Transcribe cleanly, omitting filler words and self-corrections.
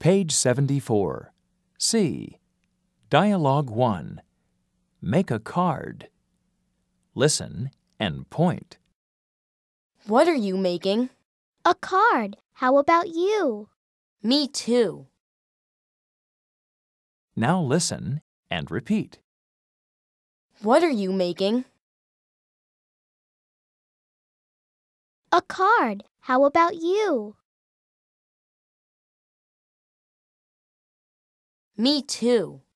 Page 74. C. Dialogue 1. Make a card. Listen and point. What are you making? A card. How about you? Me too. Now listen and repeat. What are you making? A card. How about you? Me too.